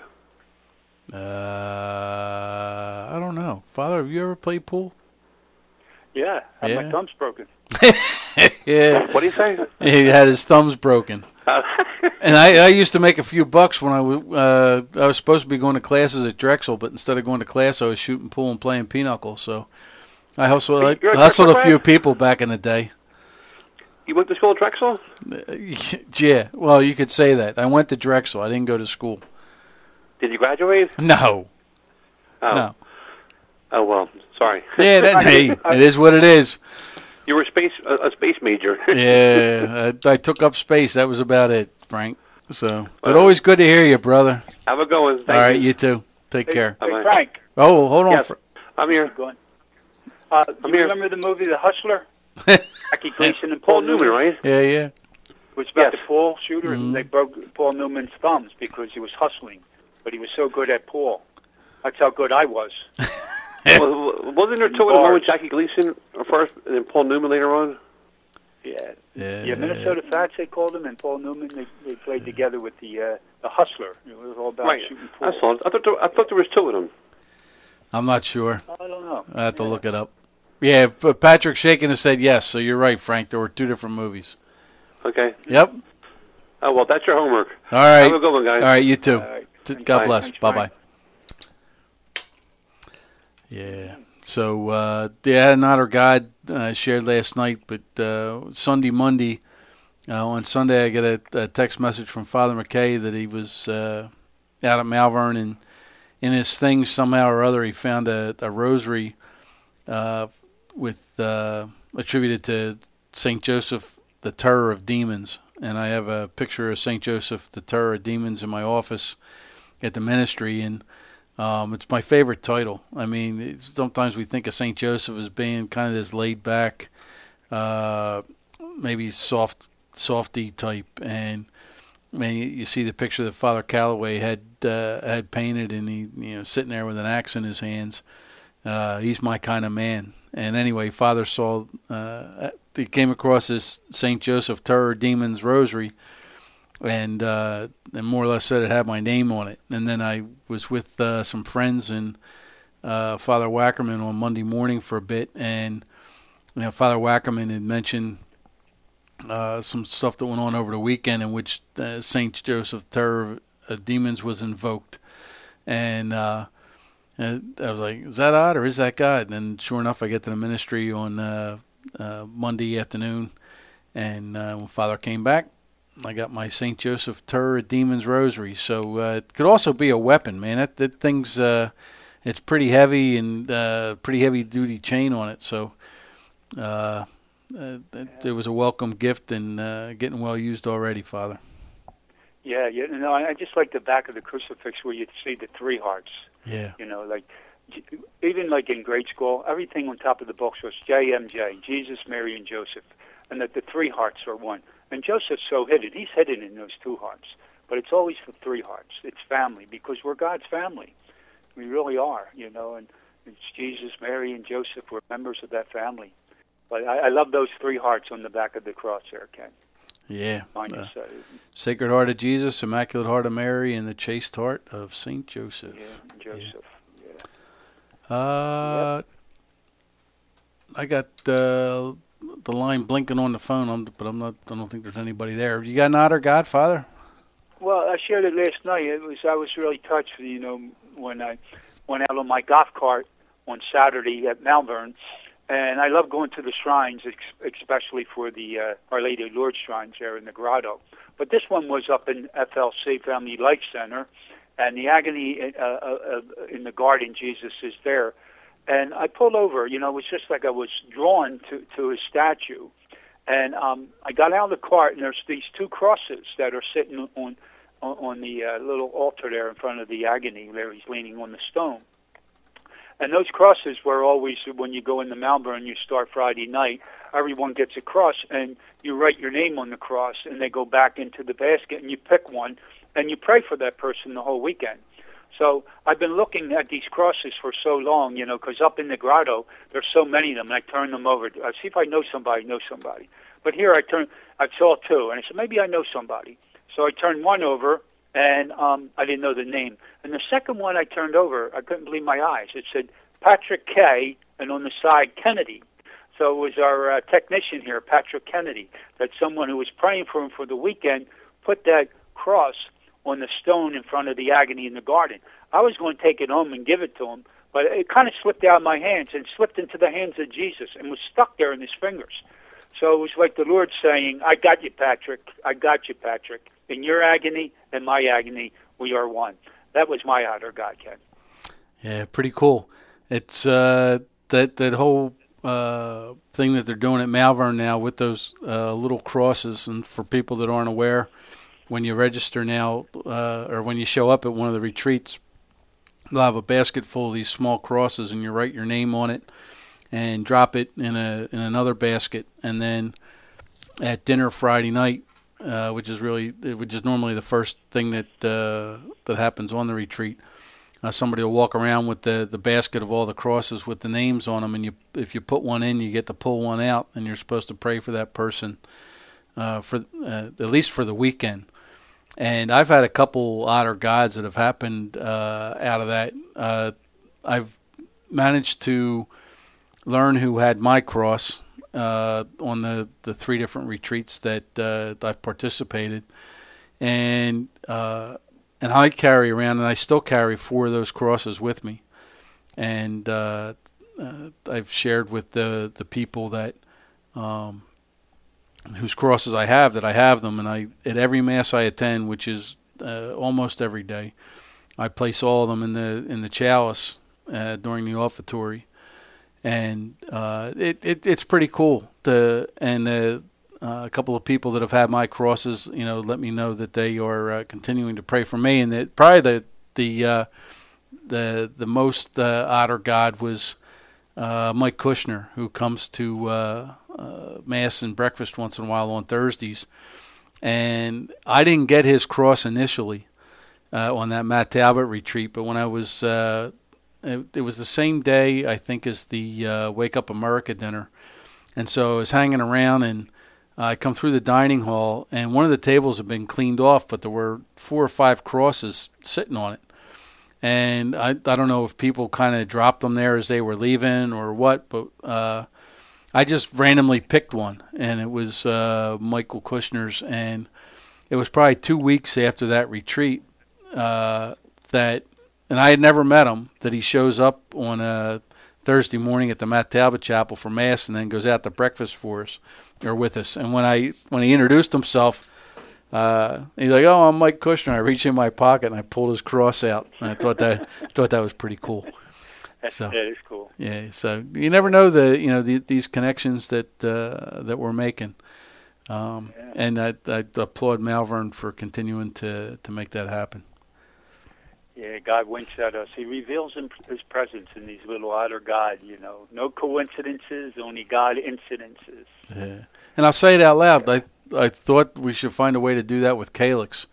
I don't know. Father, have you ever played pool? Yeah. My thumb's broken. Yeah. What do you say? He had his thumbs broken. And I used to make a few bucks when I was supposed to be going to classes at Drexel, but instead of going to class, I was shooting pool and playing pinochle. So I hustled a few people back in the day. You went to school at Drexel? Yeah. Well, you could say that. I went to Drexel. I didn't go to school. Did you graduate? No. Oh. No. Oh, well, sorry. Yeah, hey, it is what it is. You were a space major. Yeah, I took up space. That was about it, Frank. So, but always good to hear you, brother. Have a good one. All right, you too. Take care. Hey, Frank. Oh, hold on. Yes, I'm here. You remember the movie The Hustler? Jackie Gleason and Paul Newman, right? Yeah. Which about the pool shooter, and they broke Paul Newman's thumbs because he was hustling, but he was so good at pool. That's how good I was. Well, wasn't there two in a row with Jackie Gleason first, and then Paul Newman later on? Yeah. Minnesota Fats, they called him, and Paul Newman. They played together with the Hustler. It was all about shooting pool. That's all. I thought there was two of them. I'm not sure. I don't know. I have to look it up. Yeah, but Patrick shaking his head yes. So you're right, Frank. There were two different movies. Okay. Yep. Oh well, that's your homework. All right. Have a good one, guys. All right, you too. All right. God bless. Thanks, Bye-bye. Yeah. So, I had an honor God shared last night, but Monday, on Sunday, I get a text message from Father McKay that he was out at Malvern, and in his things, somehow or other, he found a rosary with attributed to St. Joseph, the Terror of Demons. And I have a picture of St. Joseph, the Terror of Demons, in my office at the ministry, and it's my favorite title. I mean, sometimes we think of St. Joseph as being kind of this laid-back, maybe softy type, and I mean, you see the picture that Father Calloway had painted, and he, sitting there with an axe in his hands. He's my kind of man. And anyway, Father saw he came across this St. Joseph Terror Demons Rosary, and more or less said it had my name on it. And then I was with some friends and Father Wackerman on Monday morning for a bit, and Father Wackerman had mentioned some stuff that went on over the weekend in which St. Joseph Terror of Demons was invoked. And I was like, is that odd or is that God? And sure enough, I get to the ministry on Monday afternoon, and when Father came back, I got my St. Joseph Terror of Demons Rosary. So it could also be a weapon, man. That thing's it's pretty heavy and pretty heavy-duty chain on it. So it was a welcome gift and getting well used already, Father. Yeah, I just like the back of the crucifix where you see the three hearts. Yeah. Like even like in grade school, everything on top of the box was JMJ, Jesus, Mary, and Joseph, and that the three hearts are one. And Joseph's so hidden; he's hidden in those two hearts, but it's always the three hearts. It's family because we're God's family. We really are, and it's Jesus, Mary, and Joseph. We're members of that family. But I love those three hearts on the back of the cross there, Ken. Yeah. Sacred Heart of Jesus, Immaculate Heart of Mary, and the Chaste Heart of St. Joseph. Yeah, Joseph. Yeah. I got the line blinking on the phone, but I don't think there's anybody there. You got an honor, Godfather? Well, I shared it last night. I was really touched, when I went out on my golf cart on Saturday at Malvern. And I love going to the shrines, especially for the Our Lady of Lourdes shrines there in the grotto. But this one was up in FLC, Family Life Center, and the agony in the garden, Jesus is there. And I pulled over, it was just like I was drawn to his statue. And I got out of the cart, and there's these two crosses that are sitting on the little altar there in front of the agony, where he's leaning on the stone. And those crosses were always, when you go into Malvern, you start Friday night, everyone gets a cross, and you write your name on the cross, and they go back into the basket, and you pick one, and you pray for that person the whole weekend. So I've been looking at these crosses for so long, because up in the grotto, there's so many of them, and I turn them over. I see if I know somebody. But here I saw two, and I said, maybe I know somebody. So I turned one over, and I didn't know the name. And the second one I turned over, I couldn't believe my eyes. It said Patrick K, and on the side, Kennedy. So it was our technician here, Patrick Kennedy, that someone who was praying for him for the weekend put that cross on the stone in front of the agony in the garden. I was going to take it home and give it to him, but it kind of slipped out of my hands and slipped into the hands of Jesus and was stuck there in his fingers. So it was like the Lord saying, I got you, Patrick. I got you, Patrick. In your agony and my agony, we are one. That was my honor, God, Ken. Yeah, pretty cool. It's that whole thing that they're doing at Malvern now with those little crosses. And for people that aren't aware, when you register now or when you show up at one of the retreats, they'll have a basket full of these small crosses, and you write your name on it and drop it in another basket. And then at dinner Friday night, which is normally the first thing that happens on the retreat, somebody will walk around with the basket of all the crosses with the names on them, and if you put one in, you get to pull one out, and you're supposed to pray for that person for at least for the weekend. And I've had a couple odder gods that have happened out of that. I've managed to learn who had my cross on the three different retreats that I've participated, and I carry around, and I still carry 4 of those crosses with me. And I've shared with the people that whose crosses I have, that I have them, and at every Mass I attend, which is almost every day, I place all of them in the chalice during the offertory, and it's pretty cool. A couple of people that have had my crosses, let me know that they are continuing to pray for me, and that probably the most honor God was Mike Kushner, who comes to Mass and breakfast once in a while on Thursdays. And I didn't get his cross initially on that Matt Talbot retreat, but when I was, it was the same day, I think, as the Wake Up America dinner. And so I was hanging around, and I come through the dining hall, and one of the tables had been cleaned off, but there were 4 or 5 crosses sitting on it. And I don't know if people kind of dropped them there as they were leaving or what, but I just randomly picked one, and it was Michael Kushner's. And it was probably 2 weeks after that retreat and I had never met him, that he shows up on a Thursday morning at the Matt Talbot Chapel for Mass, and then goes out to breakfast for us, or with us. And when he introduced himself, he's like, "Oh, I'm Mike Kushner." I reached in my pocket and I pulled his cross out, and I thought that was pretty cool. So that is cool. Yeah, so you never know these connections that we're making, and I applaud Malvern for continuing to make that happen. Yeah, God winks at us. He reveals His presence in these little outer God. No coincidences, only God incidences. Yeah, and I'll say it out loud. I thought we should find a way to do that with Calyx.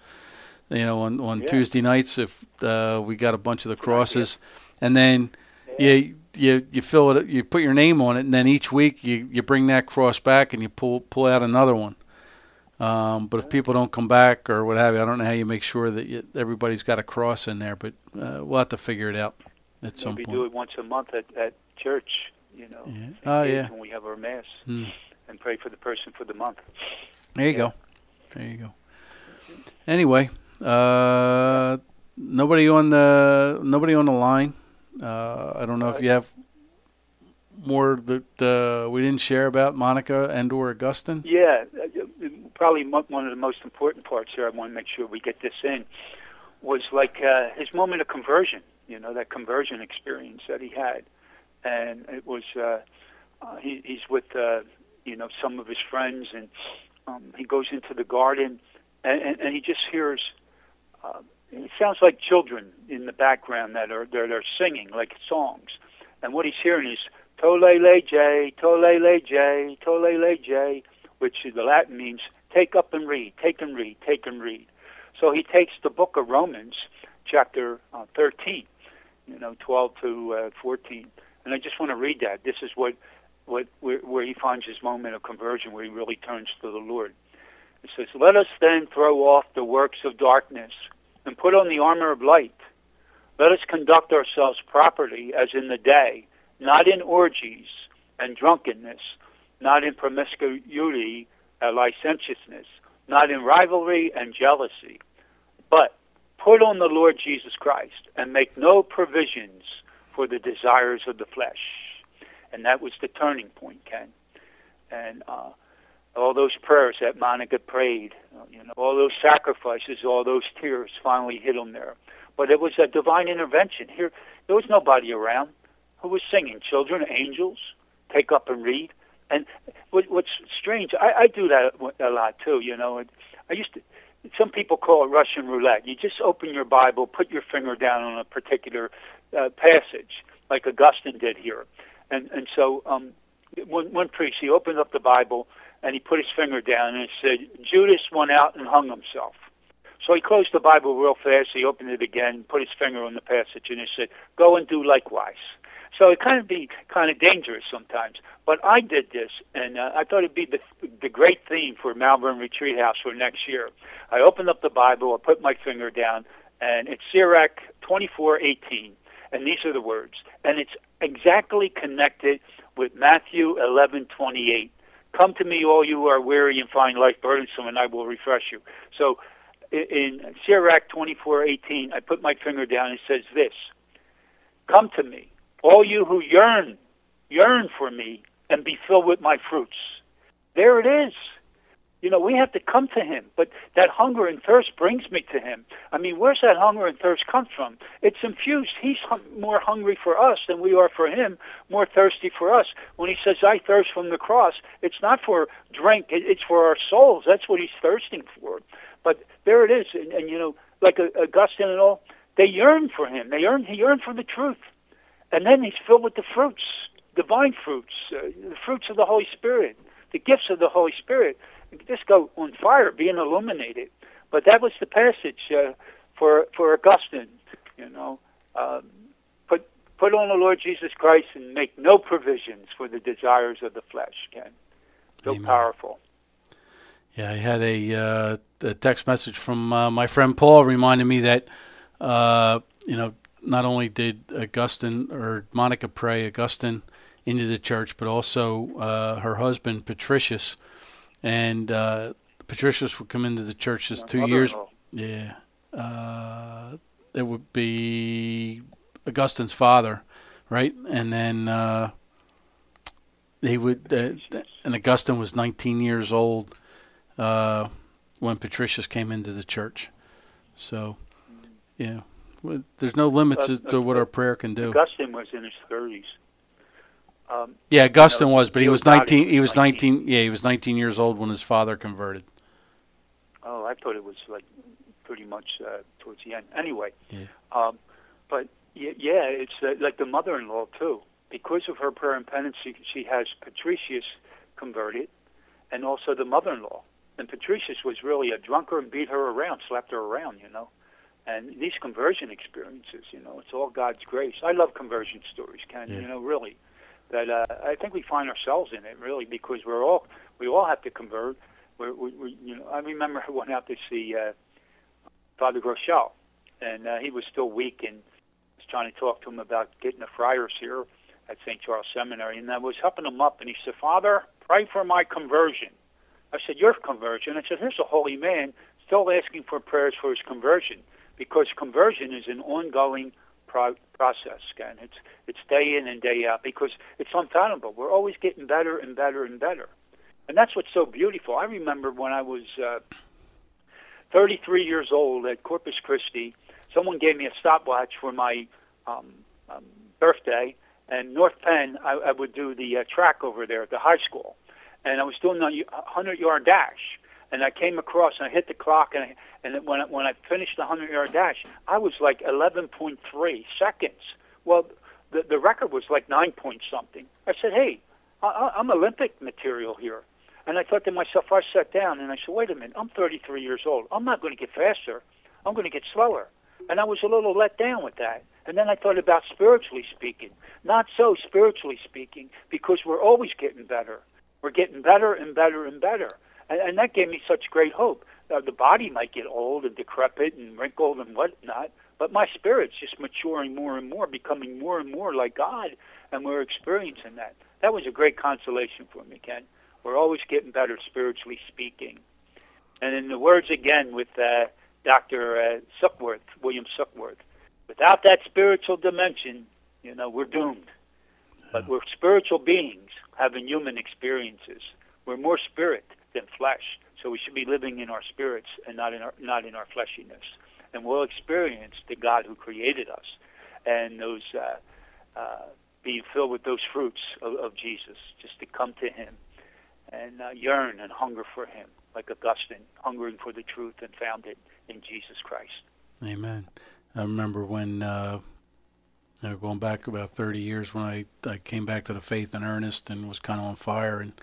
On Tuesday nights, if we got a bunch of the crosses, and then you fill it, you put your name on it, and then each week you bring that cross back and you pull out another one. But if people don't come back or what have you, I don't know how you make sure that everybody's got a cross in there. But we'll have to figure it out at some point. Maybe do it once a month at church. Yeah. When we have our Mass, and pray for the person for the month. There you go. Anyway, nobody on the line. I don't know if you have more that we didn't share about Monica and/or Augustine. Yeah, probably one of the most important parts here. I want to make sure we get this in. Was like his moment of conversion. That conversion experience that he had, and it was he's with some of his friends, and he goes into the garden, and he just hears. It sounds like children in the background that are singing like songs, and what he's hearing is "Tolele J, Tolele J, Tolele J," which the Latin means "take up and read, take and read, take and read." So he takes the book of Romans, chapter 13, 12 to 14, and I just want to read that. This is where he finds his moment of conversion, where he really turns to the Lord. It says, "Let us then throw off the works of darkness and put on the armor of light. Let us conduct ourselves properly as in the day, not in orgies and drunkenness, not in promiscuity and licentiousness, not in rivalry and jealousy, but put on the Lord Jesus Christ and make no provisions for the desires of the flesh." And that was the turning point, Ken. And all those prayers that Monica prayed, all those sacrifices, all those tears finally hit him there. But it was a divine intervention. Here, there was nobody around. Who was singing? Children, angels, take up and read. And what's strange, I do that a lot too, I used to, some people call it Russian roulette. You just open your Bible, put your finger down on a particular passage, like Augustine did here. And so one priest, he opened up the Bible, and he put his finger down, and it said, "Judas went out and hung himself." So he closed the Bible real fast, he opened it again, put his finger on the passage, and it said, "Go and do likewise." So it can be kind of dangerous sometimes. But I did this, and I thought it'd be the great theme for Malvern Retreat House for next year. I opened up the Bible, I put my finger down, and it's Sirach 24:18, and these are the words. And it's exactly connected with Matthew 11:28. "Come to me, all you who are weary and find life burdensome, and I will refresh you." So in Sirach 24:18, I put my finger down, and it says this: "Come to me, all you who yearn yearn for me and be filled with my fruits. There it is. You know, we have to come to him, but that hunger and thirst brings me to him. I mean, where's that hunger and thirst come from? It's infused. He's more hungry for us than we are for him, more thirsty for us. When he says, I thirst from the cross, it's not for drink, it's for our souls. That's what he's thirsting for. But there it is. And you know, like Augustine and all, they yearn for him. He yearned for the truth. And then he's filled with the fruits, divine fruits, the fruits of the Holy Spirit, the gifts of the Holy Spirit. Just go on fire, being illuminated. But that was the passage for Augustine. You know, put on the Lord Jesus Christ and make no provisions for the desires of the flesh. Ken, so Amen. Powerful. Yeah, I had a text message from my friend Paul reminding me that you know, not only did Augustine or Monica pray Augustine into the church, but also her husband Patricius. And Patricius would come into the church just 2 years. Yeah. It would be Augustine's father, right? And then he would, and Augustine was 19 years old when Patricius came into the church. So, yeah, there's no limits to what our prayer can do. Augustine was in his 30s. Yeah, Augustine was, but he was 19. He was 19. Yeah, he was 19 years old when his father converted. Oh, I thought it was like pretty much towards the end. Anyway, yeah. But yeah, it's like the mother-in-law too. Because of her prayer and penance, she has Patricius converted, and also the mother-in-law. And Patricius was really a drunkard and beat her around, slapped her around, you know. And these conversion experiences, you know, it's all God's grace. I love conversion stories, Ken. Yeah. You know, really. That I think we find ourselves in it really because we all have to convert. We you know, I remember I went out to see Father Groeschel, and he was still weak, and I was trying to talk to him about getting the friars here at St. Charles Seminary, and I was helping him up, and he said, "Father, pray for my conversion." I said, "Your conversion?" I said, "Here's a holy man still asking for prayers for his conversion, because conversion is an ongoing process, Ken. It's day in and day out because it's unfathomable. We're always getting better and better and better, and that's what's so beautiful. I remember when I was 33 years old at Corpus Christi, someone gave me a stopwatch for my birthday, and North Penn, I would do the track over there at the high school, and I was doing a 100-yard dash. And I came across, and I hit the clock, and when I finished the 100-yard dash, I was like 11.3 seconds. Well, the record was like 9-point-something. I said, hey, I'm Olympic material here. And I thought to myself, I sat down, and I said, wait a minute, I'm 33 years old. I'm not going to get faster. I'm going to get slower. And I was a little let down with that. And then I thought about spiritually speaking. Not so spiritually speaking, because we're always getting better. We're getting better and better and better. And that gave me such great hope. The body might get old and decrepit and wrinkled and whatnot, but my spirit's just maturing more and more, becoming more and more like God, and we're experiencing that. That was a great consolation for me, Ken. We're always getting better spiritually speaking. And in the words again with Dr. Suckworth, William Suckworth, without that spiritual dimension, you know, we're doomed. But we're spiritual beings having human experiences. We're more spirit than flesh, so we should be living in our spirits and not in our fleshiness, and we'll experience the God who created us, and those being filled with those fruits of Jesus, just to come to Him and yearn and hunger for Him, like Augustine, hungering for the truth and found it in Jesus Christ. Amen. I remember when going back about 30 years when I came back to the faith in earnest and was kind of on fire, and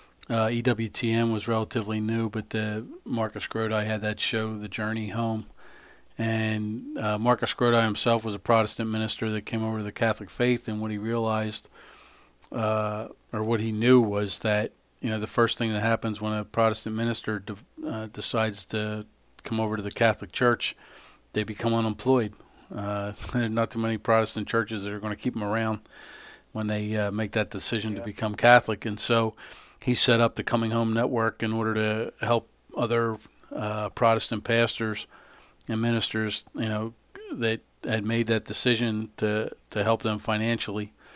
EWTN was relatively new, but Marcus Grodi had that show, The Journey Home. And Marcus Grodi himself was a Protestant minister that came over to the Catholic faith, and what he realized, or what he knew, was that, you know, the first thing that happens when a Protestant minister decides to come over to the Catholic Church, they become unemployed. There are not too many Protestant churches that are going to keep them around when they make that decision to become Catholic. And so he set up the Coming Home Network in order to help other Protestant pastors and ministers, you know, that had made that decision to help them financially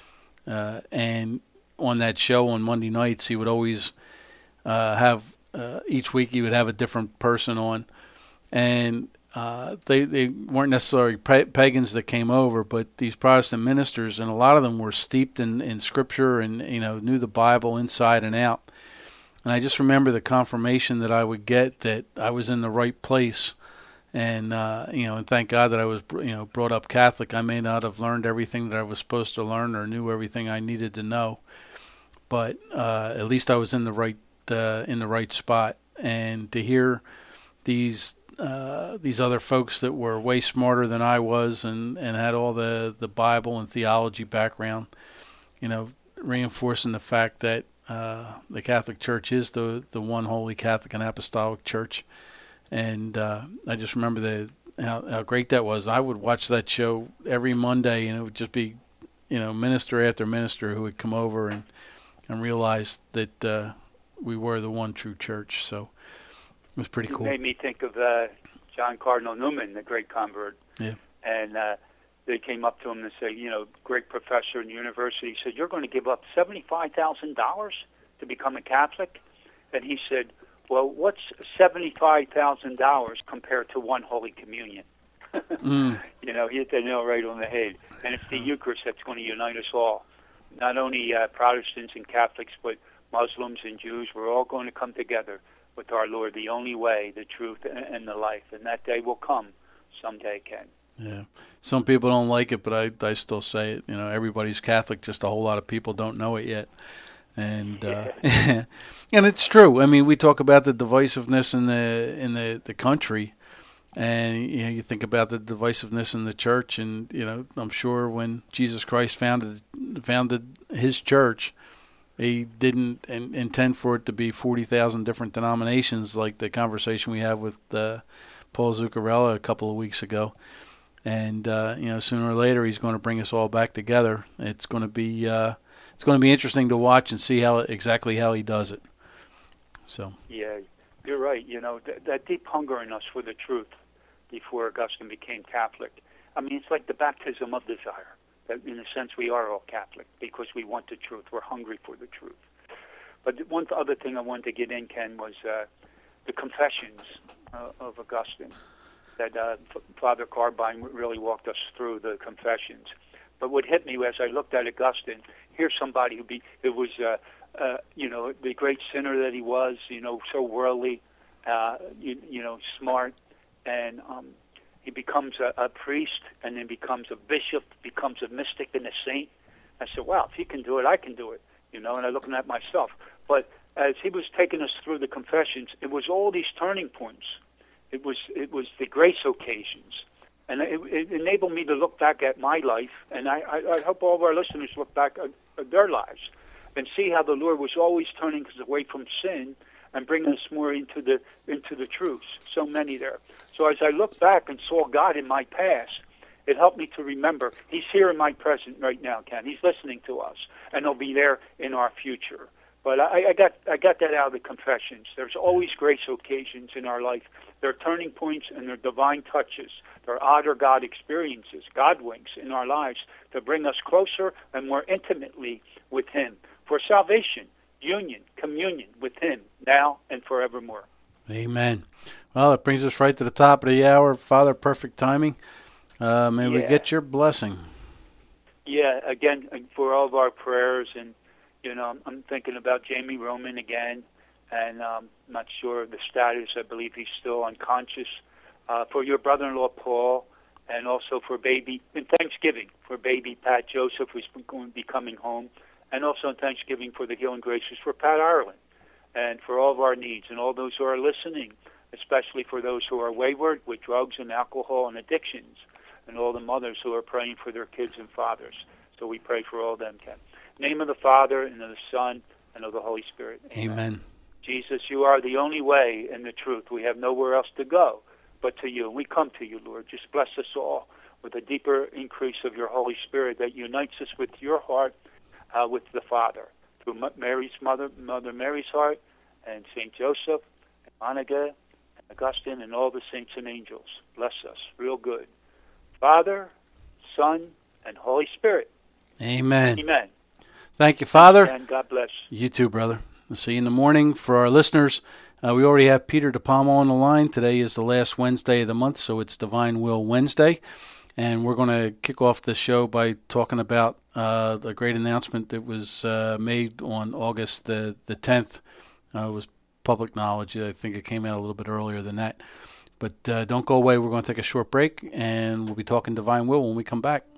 and on that show on Monday nights, he would always have each week he would have a different person on, and they weren't necessarily pagans that came over, but these Protestant ministers, and a lot of them were steeped in Scripture and knew the Bible inside and out. And I just remember the confirmation that I would get that I was in the right place. And and thank God that I was brought up Catholic. I may not have learned everything that I was supposed to learn or knew everything I needed to know, but at least I was in the right spot. And to hear these other folks that were way smarter than I was and had all the Bible and theology background, reinforcing the fact that the Catholic Church is the one holy Catholic and Apostolic Church. And I just remember how great that was. I would watch that show every Monday, and it would just be, minister after minister who would come over and realize that we were the one true church. So it was pretty cool. It made me think of John Cardinal Newman, the great convert. Yeah. And they came up to him and said, great professor in the university. He said, "You're going to give up $75,000 to become a Catholic?" And he said, "Well, what's $75,000 compared to one Holy Communion?" He hit the nail right on the head. And it's the Eucharist that's going to unite us all. Not only Protestants and Catholics, but Muslims and Jews. We're all going to come together with our Lord, the only way, the truth, and the life. And that day will come someday, Ken. Yeah. Some people don't like it, but I still say it. Everybody's Catholic, just a whole lot of people don't know it yet. And and it's true. I mean, we talk about the divisiveness in the country, and you think about the divisiveness in the church, and I'm sure when Jesus Christ founded his church, he didn't intend for it to be 40,000 different denominations, like the conversation we had with Paul Zuccarello a couple of weeks ago. And sooner or later, he's going to bring us all back together. It's going to be interesting to watch and see exactly how he does it. So. Yeah, you're right. That deep hunger in us for the truth before Augustine became Catholic. I mean, it's like the baptism of desire. That in a sense, we are all Catholic because we want the truth. We're hungry for the truth. But one other thing I wanted to get in, Ken, was the Confessions of Augustine. That Father Carbine really walked us through the Confessions. But what hit me as I looked at Augustine, here's somebody who was the great sinner that he was, so worldly, smart, and he becomes a priest, and then becomes a bishop, becomes a mystic and a saint. I said, wow, if he can do it, I can do it, and I'm looking at myself. But as he was taking us through the Confessions, it was all these turning points. It was the grace occasions. And it enabled me to look back at my life, and I hope all of our listeners look back at their lives and see how the Lord was always turning us away from sin and bringing us more into the truths. So many there. So as I look back and saw God in my past, it helped me to remember He's here in my present right now, Ken. He's listening to us, and He'll be there in our future. But I got that out of the Confessions. There's always grace occasions in our life. They're turning points and they're divine touches. They're odd or God experiences, God winks in our lives to bring us closer and more intimately with Him for salvation, union, communion with Him now and forevermore. Amen. Well, it brings us right to the top of the hour. Father, perfect timing. May we get your blessing. Yeah, again, for all of our prayers, and I'm thinking about Jamie Roman again, and I'm not sure of the status. I believe he's still unconscious. For your brother-in-law, Paul, and also for baby, in Thanksgiving, for baby Pat Joseph, who's going to be coming home, and also in Thanksgiving for the healing graces for Pat Ireland, and for all of our needs, and all those who are listening, especially for those who are wayward with drugs and alcohol and addictions, and all the mothers who are praying for their kids and fathers. So we pray for all of them, Ken. In the name of the Father, and of the Son, and of the Holy Spirit. Amen. Jesus, you are the only way and the truth. We have nowhere else to go but to you. We come to you, Lord. Just bless us all with a deeper increase of your Holy Spirit that unites us with your heart, with the Father, through Mary's Mother Mary's heart, and St. Joseph, and Monica, and Augustine, and all the saints and angels. Bless us real good. Father, Son, and Holy Spirit. Amen. Amen. Thank you, Father. And God bless. You too, brother. We'll see you in the morning. For our listeners, we already have Peter DePalma on the line. Today is the last Wednesday of the month, so it's Divine Will Wednesday. And we're going to kick off the show by talking about the great announcement that was made on August the 10th. It was public knowledge. I think it came out a little bit earlier than that. But don't go away. We're going to take a short break, and we'll be talking Divine Will when we come back.